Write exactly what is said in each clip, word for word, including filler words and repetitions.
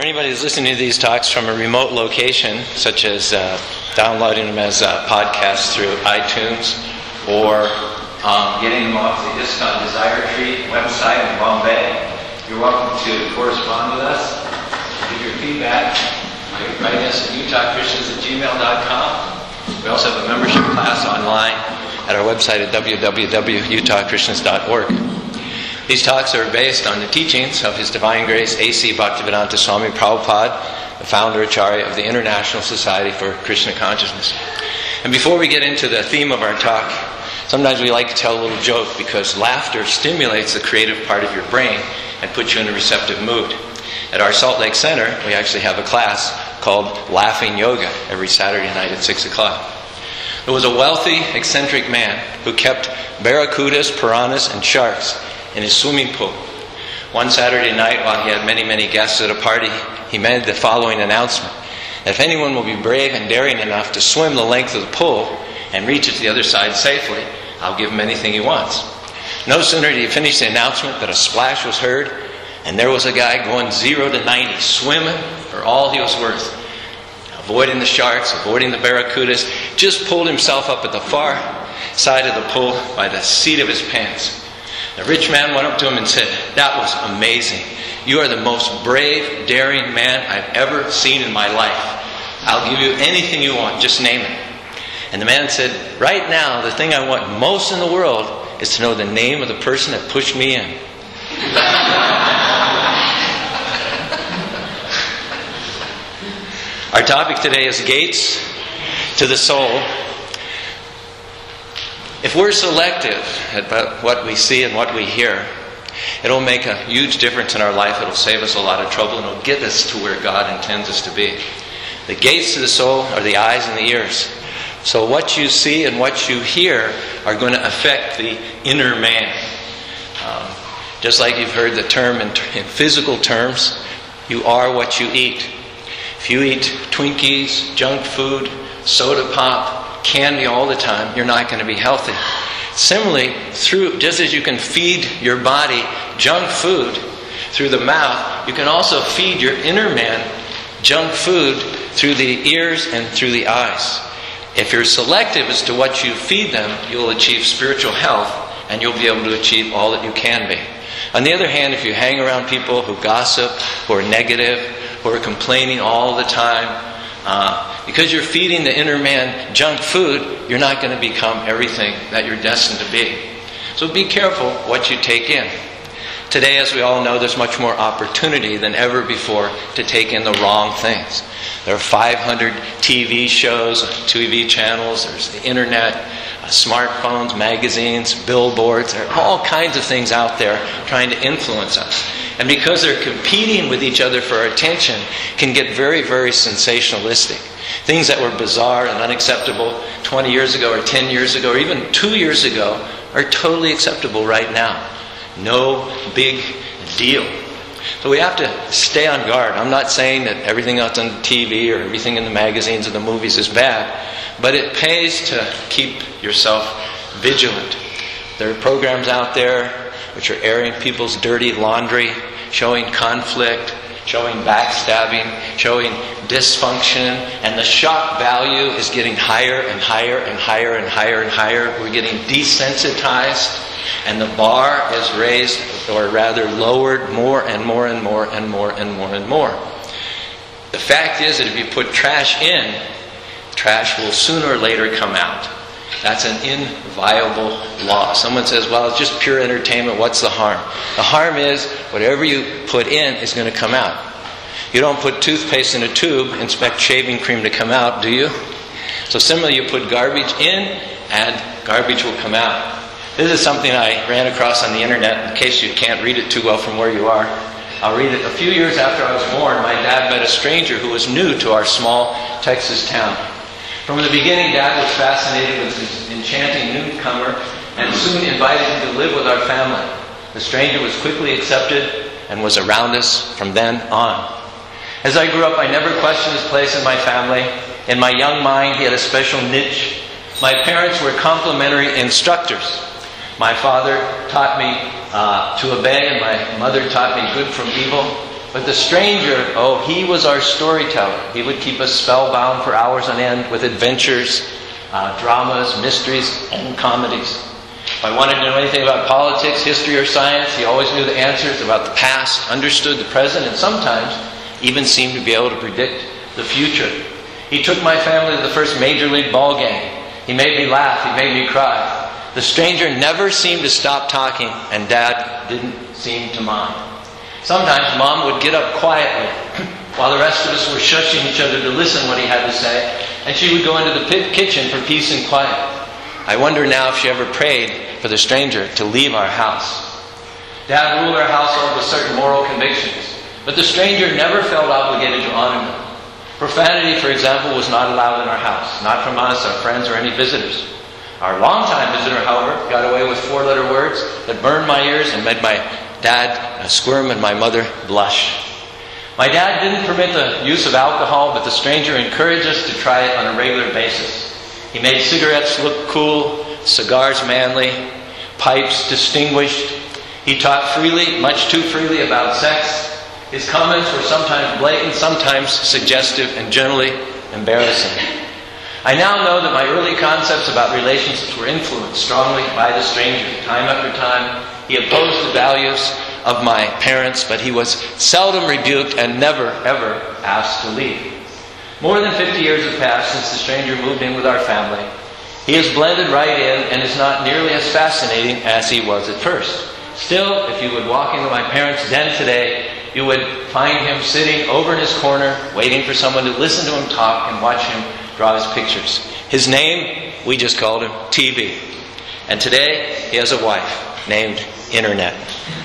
anybody who's listening to these talks from a remote location, such as uh, downloading them as uh, podcasts through iTunes, or um, getting them off the ISKCON Desire Tree website in Bombay, you're welcome to correspond with us, give your feedback. Write us at utah christians at gmail dot com. We also have a membership class online at our website at w w w dot utah christians dot org. These talks are based on the teachings of His Divine Grace A C Bhaktivedanta Swami Prabhupada, the founder Acharya of the International Society for Krishna Consciousness. And before we get into the theme of our talk, sometimes we like to tell a little joke because laughter stimulates the creative part of your brain and puts you in a receptive mood. At our Salt Lake Center, we actually have a class called Laughing Yoga every Saturday night at six o'clock. There was a wealthy, eccentric man who kept barracudas, piranhas, and sharks in his swimming pool. One Saturday night, while he had many, many guests at a party, he made the following announcement. If anyone will be brave and daring enough to swim the length of the pool and reach it to the other side safely, I'll give him anything he wants. No sooner did he finish the announcement that a splash was heard, and there was a guy going zero to ninety, swimming for all he was worth, avoiding the sharks, avoiding the barracudas, just pulled himself up at the far side of the pool by the seat of his pants. The rich man went up to him and said, "That was amazing. You are the most brave, daring man I've ever seen in my life. I'll give you anything you want, just name it." And the man said, "Right now, the thing I want most in the world is to know the name of the person that pushed me in." Our topic today is gates to the soul. If we're selective about what we see and what we hear, it'll make a huge difference in our life. It'll save us a lot of trouble and it'll get us to where God intends us to be. The gates to the soul are the eyes and the ears. So what you see and what you hear are going to affect the inner man. Um, just like you've heard the term in, in physical terms, you are what you eat. If you eat Twinkies, junk food, soda pop, candy all the time, you're not going to be healthy. Similarly, through just as you can feed your body junk food through the mouth, you can also feed your inner man junk food through the ears and through the eyes. If you're selective as to what you feed them, you'll achieve spiritual health and you'll be able to achieve all that you can be. On the other hand, if you hang around people who gossip, who are negative, who are complaining all the time, uh, because you're feeding the inner man junk food, you're not going to become everything that you're destined to be. So be careful what you take in. Today, as we all know, there's much more opportunity than ever before to take in the wrong things. There are five hundred T V shows, T V channels, there's the internet, uh, smartphones, magazines, billboards. There are all kinds of things out there trying to influence us. And because they're competing with each other for our attention, can get very, very sensationalistic. Things that were bizarre and unacceptable twenty years ago or ten years ago or even two years ago are totally acceptable right now. No big deal. So we have to stay on guard. I'm not saying that everything that's on the T V or everything in the magazines or the movies is bad, but it pays to keep yourself vigilant. There are programs out there which are airing people's dirty laundry, showing conflict, showing backstabbing, showing dysfunction, and the shock value is getting higher and higher and higher and higher and higher. We're getting desensitized, and the bar is raised, or rather lowered, more and more and more and more and more and more. The fact is that if you put trash in, trash will sooner or later come out. That's an inviolable law. Someone says, well, it's just pure entertainment. What's the harm? The harm is whatever you put in is going to come out. You don't put toothpaste in a tube and expect shaving cream to come out, do you? So similarly, you put garbage in and garbage will come out. This is something I ran across on the internet. In case you can't read it too well from where you are, I'll read it. A few years after I was born, my dad met a stranger who was new to our small Texas town. From the beginning, Dad was fascinated with this enchanting newcomer and soon invited him to live with our family. The stranger was quickly accepted and was around us from then on. As I grew up, I never questioned his place in my family. In my young mind, he had a special niche. My parents were complementary instructors. My father taught me uh, to obey, and my mother taught me good from evil. But the stranger, oh, he was our storyteller. He would keep us spellbound for hours on end with adventures, uh, dramas, mysteries, and comedies. If I wanted to know anything about politics, history, or science, he always knew the answers about the past, understood the present, and sometimes even seemed to be able to predict the future. He took my family to the first major league ball game. He made me laugh. He made me cry. The stranger never seemed to stop talking, and Dad didn't seem to mind. Sometimes Mom would get up quietly while the rest of us were shushing each other to listen what he had to say, and she would go into the pit kitchen for peace and quiet. I wonder now if she ever prayed for the stranger to leave our house. Dad ruled our household with certain moral convictions, but the stranger never felt obligated to honor them. Profanity, for example, was not allowed in our house, not from us, our friends, or any visitors. Our longtime visitor, however, got away with four-letter words that burned my ears and made my dad squirm and my mother blush. My dad didn't permit the use of alcohol, but the stranger encouraged us to try it on a regular basis. He made cigarettes look cool, cigars manly, pipes distinguished. He talked freely, much too freely, about sex. His comments were sometimes blatant, sometimes suggestive, and generally embarrassing. I now know that my early concepts about relationships were influenced strongly by the stranger. Time after time, he opposed the values of my parents, but he was seldom rebuked and never, ever asked to leave. More than fifty years have passed since the stranger moved in with our family. He has blended right in and is not nearly as fascinating as he was at first. Still, if you would walk into my parents' den today, you would find him sitting over in his corner, waiting for someone to listen to him talk and watch him draw his pictures. His name, we just called him T B. And today, he has a wife named Internet.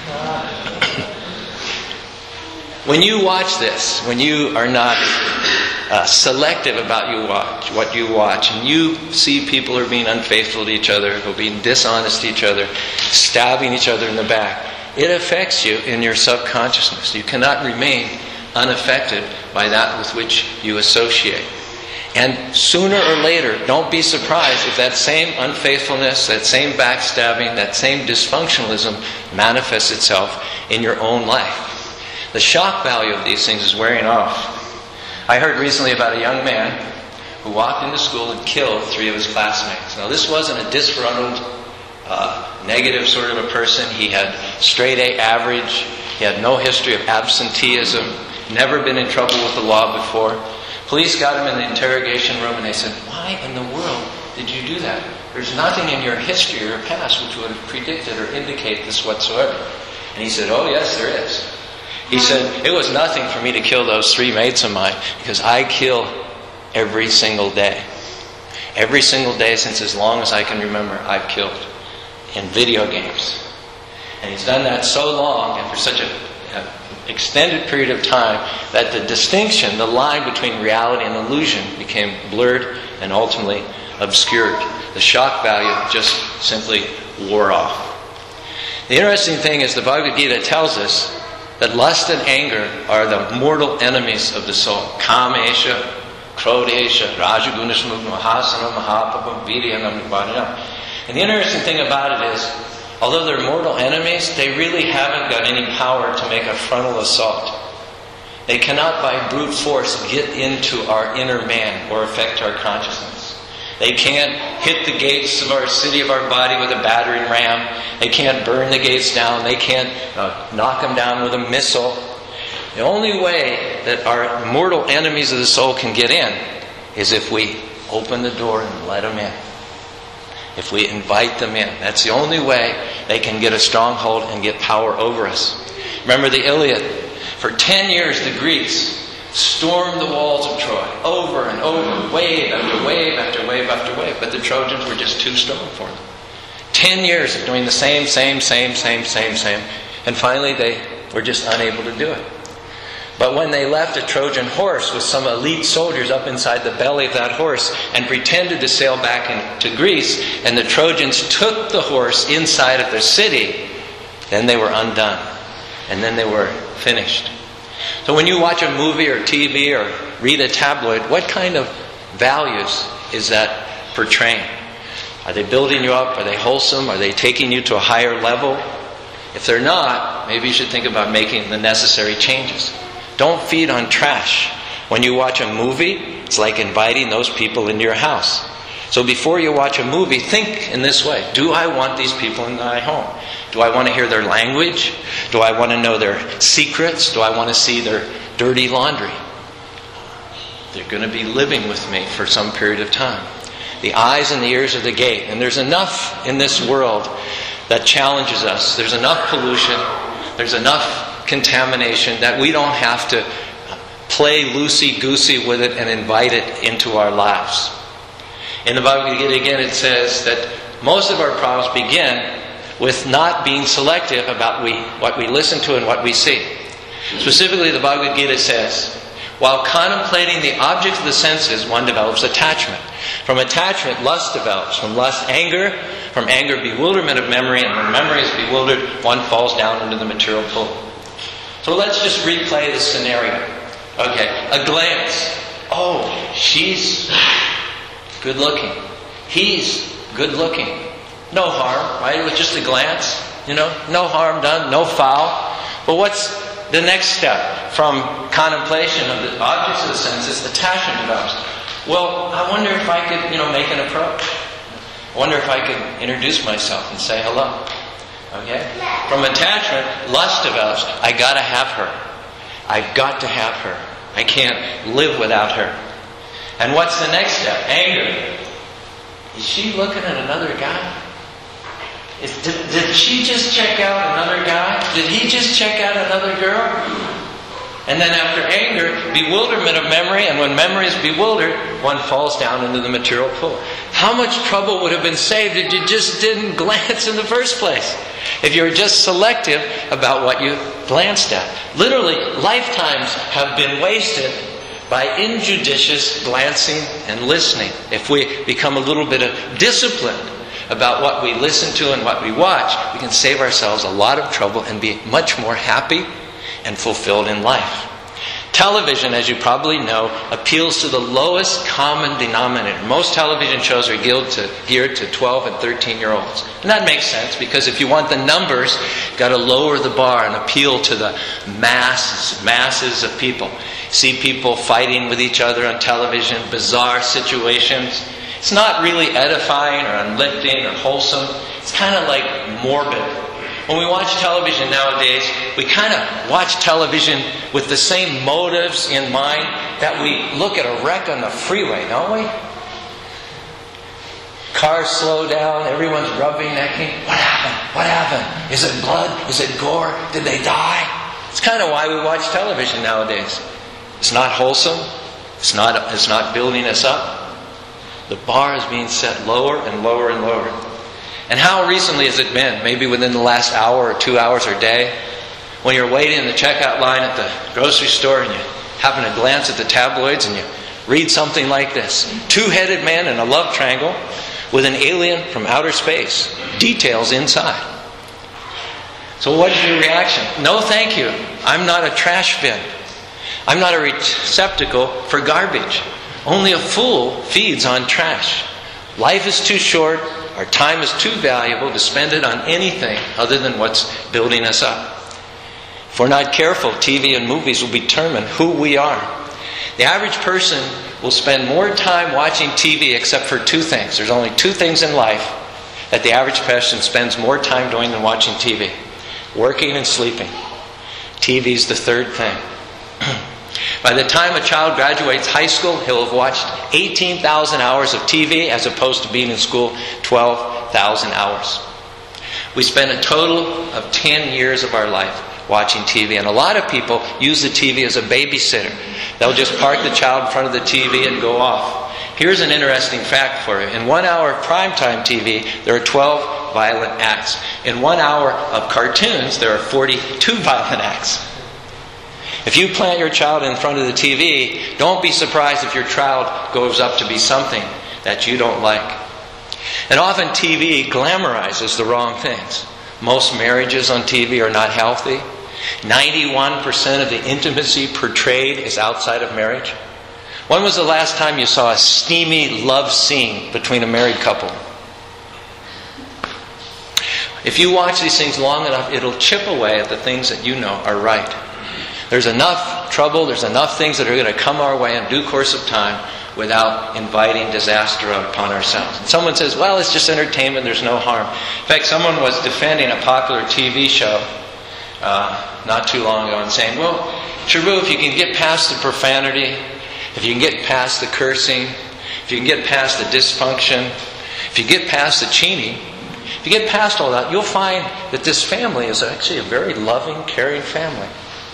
When you watch this, when you are not uh, selective about you watch, what you watch, and you see people who are being unfaithful to each other, who are being dishonest to each other, stabbing each other in the back, it affects you in your subconsciousness. You cannot remain unaffected by that with which you associate. And sooner or later, don't be surprised if that same unfaithfulness, that same backstabbing, that same dysfunctionalism manifests itself in your own life. The shock value of these things is wearing off. I heard recently about a young man who walked into school and killed three of his classmates. Now, this wasn't a disgruntled, uh, negative sort of a person. He had straight A average. He had no history of absenteeism. Never been in trouble with the law before. Police got him in the interrogation room and they said, "Why in the world did you do that? There's nothing in your history or your past which would have predicted or indicate this whatsoever." And he said, "Oh yes, there is." He said, "It was nothing for me to kill those three mates of mine because I kill every single day. Every single day since as long as I can remember, I've killed in video games." And he's done that so long and for such a extended period of time that the distinction, the line between reality and illusion became blurred and ultimately obscured. The shock value just simply wore off. The interesting thing is the Bhagavad Gita tells us that lust and anger are the mortal enemies of the soul. Kamesha, Krodesha, Rajagunashmukha, Mahasana, Mahapapam, Vidyanam, Nibbana. And the interesting thing about it is, although they're mortal enemies, they really haven't got any power to make a frontal assault. They cannot by brute force get into our inner man or affect our consciousness. They can't hit the gates of our city, of our body with a battering ram. They can't burn the gates down. They can't uh, knock them down with a missile. The only way that our mortal enemies of the soul can get in is if we open the door and let them in. If we invite them in. That's the only way they can get a stronghold and get power over us. Remember the Iliad. For ten years the Greeks stormed the walls of Troy over and over, wave after wave after wave after wave, but the Trojans were just too strong for them. Ten years of doing the same, same, same, same, same, same, and finally they were just unable to do it. But when they left a Trojan horse with some elite soldiers up inside the belly of that horse and pretended to sail back into Greece, and the Trojans took the horse inside of their city, then they were undone. And then they were finished. So when you watch a movie or T V or read a tabloid, what kind of values is that portraying? Are they building you up? Are they wholesome? Are they taking you to a higher level? If they're not, about. Maybe you should think about making the necessary changes. Don't feed on trash. When you watch a movie, it's like inviting those people into your house. So before you watch a movie, think in this way. Do I want these people in my home? Do I want to hear their language? Do I want to know their secrets? Do I want to see their dirty laundry? They're going to be living with me for some period of time. The eyes and the ears are the gate. And there's enough in this world that challenges us. There's enough pollution. There's enough contamination that we don't have to play loosey-goosey with it and invite it into our lives. In the Bhagavad Gita, again, it says that most of our problems begin with not being selective about we, what we listen to and what we see. Specifically, the Bhagavad Gita says, while contemplating the objects of the senses, one develops attachment. From attachment, lust develops. From lust, anger. From anger, bewilderment of memory. And when memory is bewildered, one falls down into the material pool. So let's just replay the scenario. Okay, a glance. Oh, she's good looking. He's good looking. No harm, right? It was just a glance. You know, no harm done, no foul. But what's the next step from contemplation of the objects of the senses? Attachment develops. Well, I wonder if I could, you know, make an approach. I wonder if I could introduce myself and say hello. Okay? From attachment, lust develops. I gotta have her. I've got to have her. I can't live without her. And what's the next step? Anger. Is she looking at another guy? Is, did, did she just check out another guy? Did he just check out another girl? And then after anger, bewilderment of memory. And when memory is bewildered, one falls down into the material pool. How much trouble would have been saved if you just didn't glance in the first place? If you were just selective about what you glanced at. Literally, lifetimes have been wasted by injudicious glancing and listening. If we become a little bit of disciplined about what we listen to and what we watch, we can save ourselves a lot of trouble and be much more happy and fulfilled in life. Television, as you probably know, appeals to the lowest common denominator. Most television shows are geared to, geared to twelve and thirteen year olds. And that makes sense, because if you want the numbers, you've got to lower the bar and appeal to the masses, masses of people. See people fighting with each other on television, bizarre situations. It's not really edifying or uplifting or wholesome. It's kind of like morbid. When we watch television nowadays, we kind of watch television with the same motives in mind that we look at a wreck on the freeway, don't we? Cars slow down, everyone's rubbernecking. What happened? What happened? Is it blood? Is it gore? Did they die? It's kind of why we watch television nowadays. It's not wholesome. It's not, it's not building us up. The bar is being set lower and lower and lower. And how recently has it been? Maybe within the last hour or two hours or day, when you're waiting in the checkout line at the grocery store and you happen to glance at the tabloids and you read something like this. Two-headed man in a love triangle with an alien from outer space. Details inside. So what is your reaction? No, thank you. I'm not a trash bin. I'm not a receptacle for garbage. Only a fool feeds on trash. Life is too short. Our time is too valuable to spend it on anything other than what's building us up. If we're not careful, T V and movies will determine who we are. The average person will spend more time watching T V except for two things. There's only two things in life that the average person spends more time doing than watching T V. Working and sleeping. T V's the third thing. By the time a child graduates high school, he'll have watched eighteen thousand hours of T V as opposed to being in school twelve thousand hours. We spend a total of ten years of our life watching T V. And a lot of people use the T V as a babysitter. They'll just park the child in front of the T V and go off. Here's an interesting fact for you. In one hour of primetime T V, there are twelve violent acts. In one hour of cartoons, there are forty-two violent acts. If you plant your child in front of the T V, don't be surprised if your child grows up to be something that you don't like. And often T V glamorizes the wrong things. Most marriages on T V are not healthy. ninety-one percent of the intimacy portrayed is outside of marriage. When was the last time you saw a steamy love scene between a married couple? If you watch these things long enough, it'll chip away at the things that you know are right. There's enough trouble, there's enough things that are going to come our way in due course of time without inviting disaster upon ourselves. And someone says, well, it's just entertainment, there's no harm. In fact, someone was defending a popular T V show uh, not too long ago and saying, well, Charu, if you can get past the profanity, if you can get past the cursing, if you can get past the dysfunction, if you get past the cheating, if you get past all that, you'll find that this family is actually a very loving, caring family.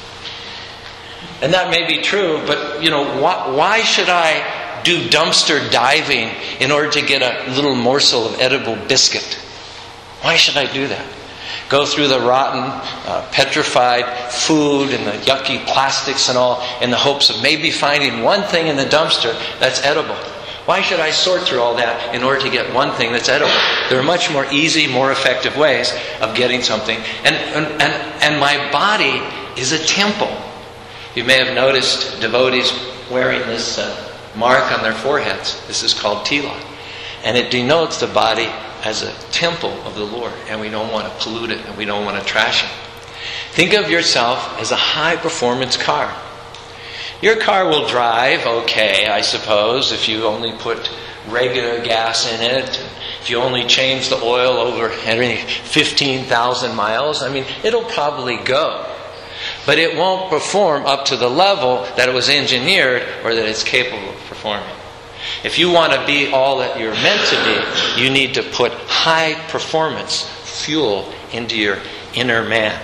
And that may be true, but, you know, why, why should I do dumpster diving in order to get a little morsel of edible biscuit? Why should I do that? Go through the rotten, uh, petrified food and the yucky plastics and all in the hopes of maybe finding one thing in the dumpster that's edible. Why should I sort through all that in order to get one thing that's edible? There are much more easy, more effective ways of getting something. And, and, and, and my body is a temple. You may have noticed devotees wearing this uh, mark on their foreheads. This is called tila. And it denotes the body as a temple of the Lord. And we don't want to pollute it and we don't want to trash it. Think of yourself as a high-performance car. Your car will drive okay, I suppose, if you only put regular gas in it. If you only change the oil over every fifteen thousand miles. I mean, it'll probably go. But it won't perform up to the level that it was engineered or that it's capable of performing. If you want to be all that you're meant to be, you need to put high performance fuel into your inner man.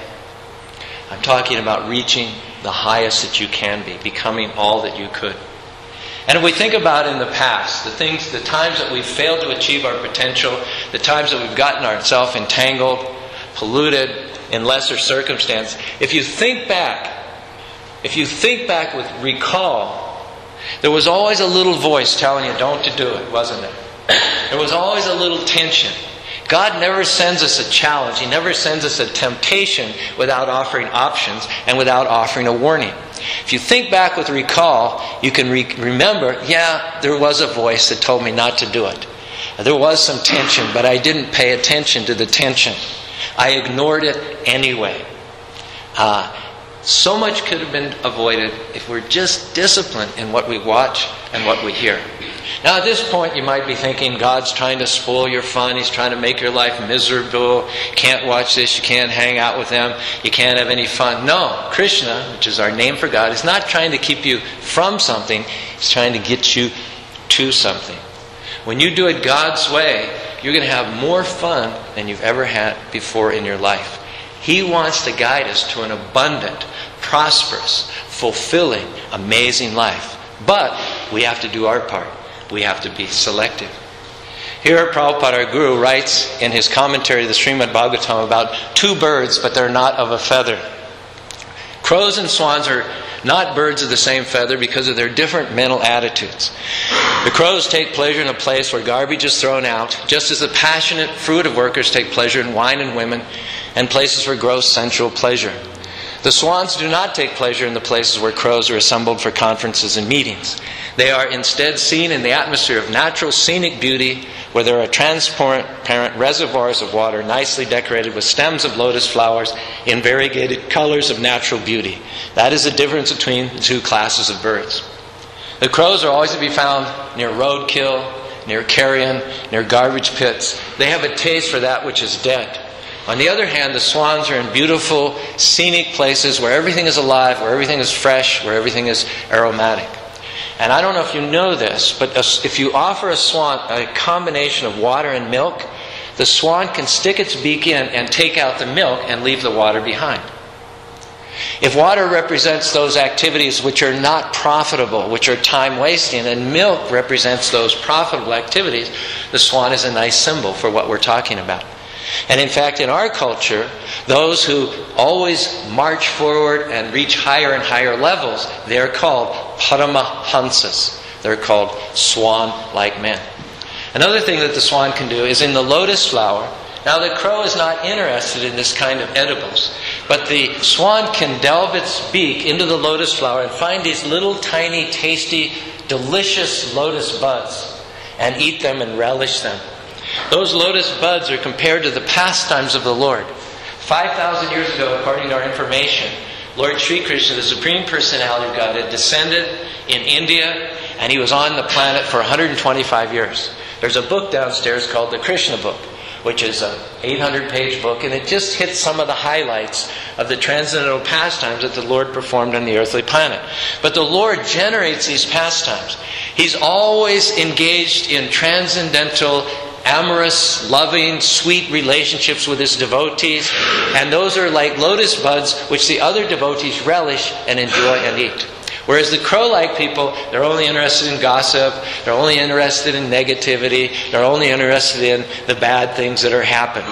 I'm talking about reaching the highest that you can be, becoming all that you could. And if we think about in the past, the things, the times that we've failed to achieve our potential, the times that we've gotten ourselves entangled, polluted, in lesser circumstance, if you think back, if you think back with recall, there was always a little voice telling you don't to do it, wasn't it? There was always a little tension. God never sends us a challenge. He never sends us a temptation without offering options and without offering a warning. If you think back with recall, you can re- remember, yeah, there was a voice that told me not to do it. There was some tension, but I didn't pay attention to the tension. I ignored it anyway. Uh, so much could have been avoided if we're just disciplined in what we watch and what we hear. Now at this point you might be thinking God's trying to spoil your fun. He's trying to make your life miserable. You can't watch this. You can't hang out with them. You can't have any fun. No, Krishna, which is our name for God, is not trying to keep you from something. He's trying to get you to something. When you do it God's way, you're going to have more fun than you've ever had before in your life. He wants to guide us to an abundant, prosperous, fulfilling, amazing life. But we have to do our part. We have to be selective. Here Prabhupada, our Guru, writes in his commentary to the Srimad Bhagavatam about two birds, but they're not of a feather. Crows and swans are not birds of the same feather because of their different mental attitudes. The crows take pleasure in a place where garbage is thrown out, just as the passionate fruitive workers take pleasure in wine and women and places for gross sensual pleasure. The swans do not take pleasure in the places where crows are assembled for conferences and meetings. They are instead seen in the atmosphere of natural scenic beauty, where there are transparent reservoirs of water nicely decorated with stems of lotus flowers in variegated colors of natural beauty. That is the difference between the two classes of birds. The crows are always to be found near roadkill, near carrion, near garbage pits. They have a taste for that which is dead. On the other hand, the swans are in beautiful, scenic places where everything is alive, where everything is fresh, where everything is aromatic. And I don't know if you know this, but if you offer a swan a combination of water and milk, the swan can stick its beak in and take out the milk and leave the water behind. If water represents those activities which are not profitable, which are time-wasting, and milk represents those profitable activities, the swan is a nice symbol for what we're talking about. And in fact, in our culture, those who always march forward and reach higher and higher levels, they're called Paramahansas. They're called swan-like men. Another thing that the swan can do is in the lotus flower. Now the crow is not interested in this kind of edibles, but the swan can delve its beak into the lotus flower and find these little tiny, tasty, delicious lotus buds and eat them and relish them. Those lotus buds are compared to the pastimes of the Lord. five thousand years ago, according to our information, Lord Sri Krishna, the Supreme Personality of God, had descended in India, and He was on the planet for one hundred twenty-five years. There's a book downstairs called the Krishna Book, which is an eight hundred page book, and it just hits some of the highlights of the transcendental pastimes that the Lord performed on the earthly planet. But the Lord generates these pastimes. He's always engaged in transcendental, amorous, loving, sweet relationships with His devotees, and those are like lotus buds which the other devotees relish and enjoy and eat. Whereas the crow-like people, they're only interested in gossip, they're only interested in negativity, they're only interested in the bad things that are happening.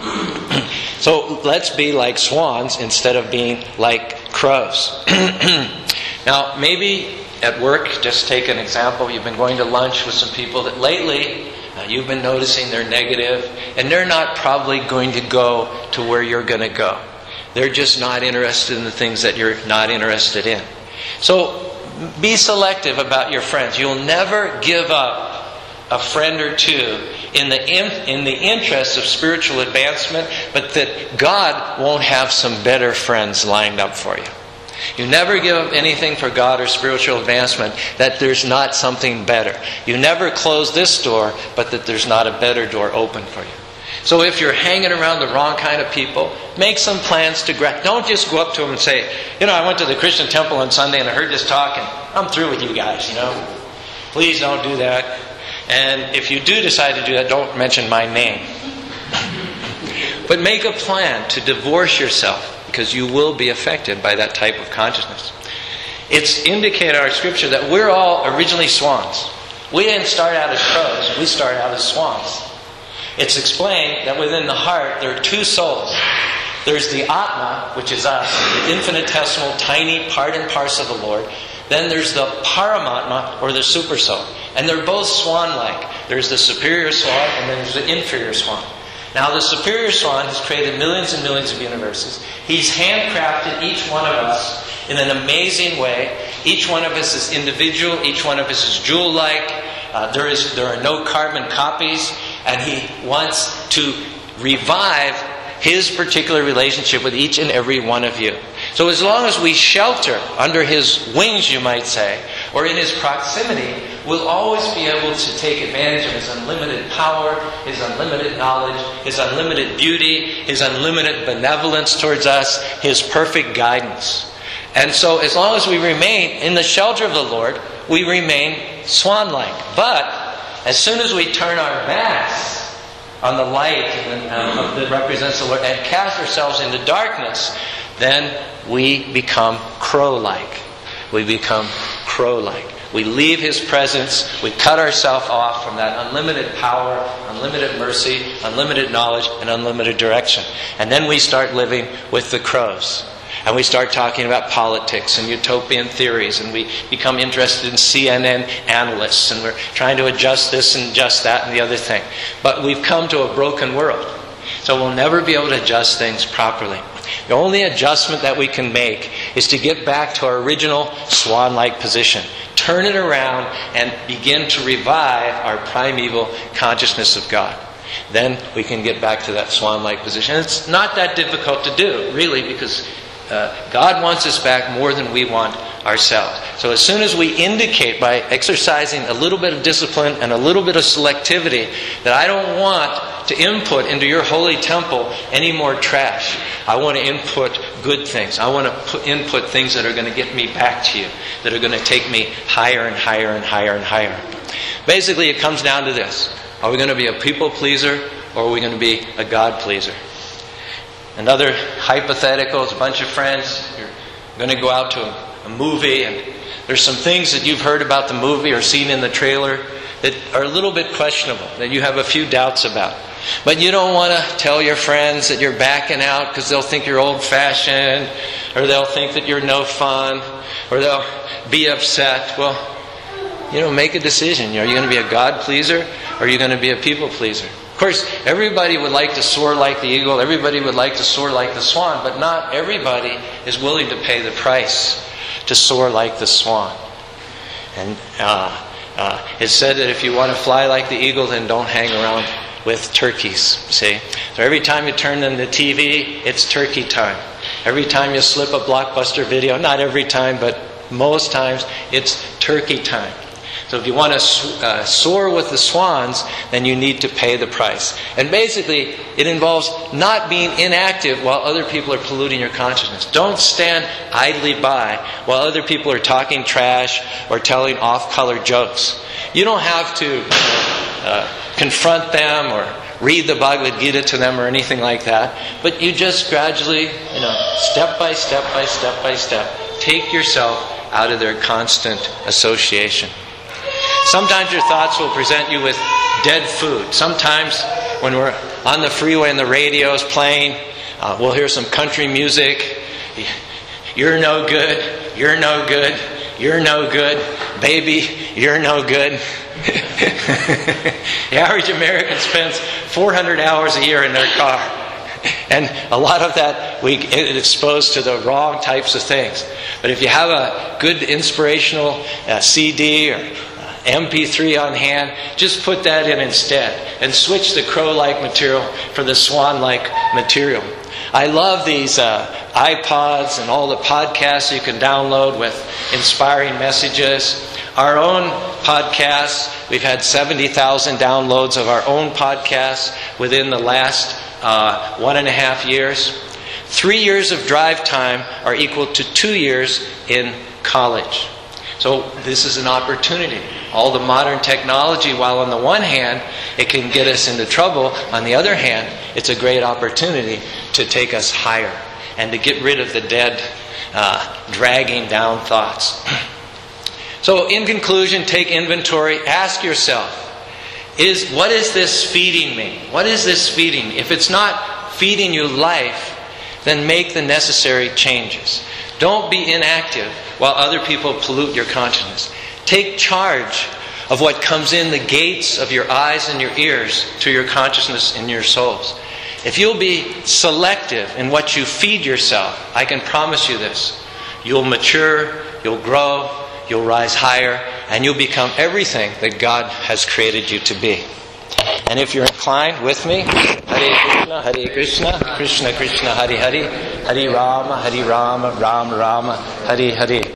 So let's be like swans instead of being like crows. Now, maybe at work, just take an example, you've been going to lunch with some people that lately uh, you've been noticing they're negative, and they're not probably going to go to where you're going to go. They're just not interested in the things that you're not interested in. So be selective about your friends. You'll never give up a friend or two in the in, in the interest of spiritual advancement, but that God won't have some better friends lined up for you. You never give up anything for God or spiritual advancement that there's not something better. You never close this door, but that there's not a better door open for you. So if you're hanging around the wrong kind of people, make some plans to grab. Don't just go up to them and say, you know, I went to the Christian temple on Sunday and I heard this talk and I'm through with you guys, you know. Please don't do that. And if you do decide to do that, don't mention my name. But make a plan to divorce yourself, because you will be affected by that type of consciousness. It's indicated in our scripture that we're all originally swans. We didn't start out as crows. We started out as swans. It's explained that within the heart there are two souls. There's the Atma, which is us, the infinitesimal, tiny part and parcel of the Lord. Then there's the Paramatma, or the super soul. And they're both swan-like. There's the superior swan and then there's the inferior swan. Now the superior swan has created millions and millions of universes. He's handcrafted each one of us in an amazing way. Each one of us is individual. Each one of us is jewel-like. Uh, there is there are no carbon copies. And He wants to revive His particular relationship with each and every one of you. So as long as we shelter under His wings, you might say, or in His proximity, we'll always be able to take advantage of His unlimited power, His unlimited knowledge, His unlimited beauty, His unlimited benevolence towards us, His perfect guidance. And so as long as we remain in the shelter of the Lord, we remain swan-like. But as soon as we turn our backs on the light uh, that represents the Lord and cast ourselves into darkness, then we become crow-like. We become crow-like. We leave His presence. We cut ourselves off from that unlimited power, unlimited mercy, unlimited knowledge, and unlimited direction. And then we start living with the crows. And we start talking about politics and utopian theories, and we become interested in C N N analysts, and we're trying to adjust this and adjust that and the other thing. But we've come to a broken world. So we'll never be able to adjust things properly. The only adjustment that we can make is to get back to our original swan-like position. Turn it around and begin to revive our primeval consciousness of God. Then we can get back to that swan-like position. And it's not that difficult to do, really, because Uh, God wants us back more than we want ourselves. So as soon as we indicate by exercising a little bit of discipline and a little bit of selectivity that I don't want to input into your holy temple any more trash. I want to input good things. I want to put, input things that are going to get me back to you, that are going to take me higher and higher and higher and higher. Basically, it comes down to this. Are we going to be a people pleaser, or are we going to be a God pleaser? Another hypothetical is a bunch of friends. You're going to go out to a, a movie, and there's some things that you've heard about the movie or seen in the trailer that are a little bit questionable, that you have a few doubts about. But you don't want to tell your friends that you're backing out because they'll think you're old-fashioned, or they'll think that you're no fun, or they'll be upset. Well, you know, make a decision. Are you going to be a God pleaser, or are you going to be a people pleaser? Of course, everybody would like to soar like the eagle. Everybody would like to soar like the swan. But not everybody is willing to pay the price to soar like the swan. And uh, uh, it's said that if you want to fly like the eagle, then don't hang around with turkeys, see? So every time you turn on the T V, it's turkey time. Every time you slip a Blockbuster video, not every time, but most times, it's turkey time. So if you want to uh, soar with the swans, then you need to pay the price. And basically, it involves not being inactive while other people are polluting your consciousness. Don't stand idly by while other people are talking trash or telling off-color jokes. You don't have to uh, confront them or read the Bhagavad Gita to them or anything like that. But you just gradually, you know, step by step by step by step, take yourself out of their constant association. Sometimes your thoughts will present you with dead food. Sometimes when we're on the freeway and the radio is playing, uh, we'll hear some country music. You're no good. You're no good. You're no good. Baby, you're no good. The average American spends four hundred hours a year in their car. And a lot of that we get exposed to the wrong types of things. But if you have a good inspirational uh, C D or uh, M P three on hand, just put that in instead and switch the crow-like material for the swan-like material. I love these uh, iPods and all the podcasts you can download with inspiring messages. Our own podcasts, we've had seventy thousand downloads of our own podcasts within the last uh, one and a half years. Three years of drive time are equal to two years in college. So this is an opportunity. All the modern technology, while on the one hand it can get us into trouble, on the other hand, it's a great opportunity to take us higher and to get rid of the dead, uh, dragging down thoughts. So in conclusion, take inventory. Ask yourself, is what is this feeding me? What is this feeding me? If it's not feeding you life, then make the necessary changes. Don't be inactive while other people pollute your consciousness. Take charge of what comes in the gates of your eyes and your ears to your consciousness and your souls. If you'll be selective in what you feed yourself, I can promise you this. You'll mature, you'll grow, you'll rise higher, and you'll become everything that God has created you to be. And if you're inclined with me, Hare Krishna, Hare Krishna, Krishna Krishna, Hare Hare, Hare Rama, Hare Rama, Rama Rama, Hare Hare.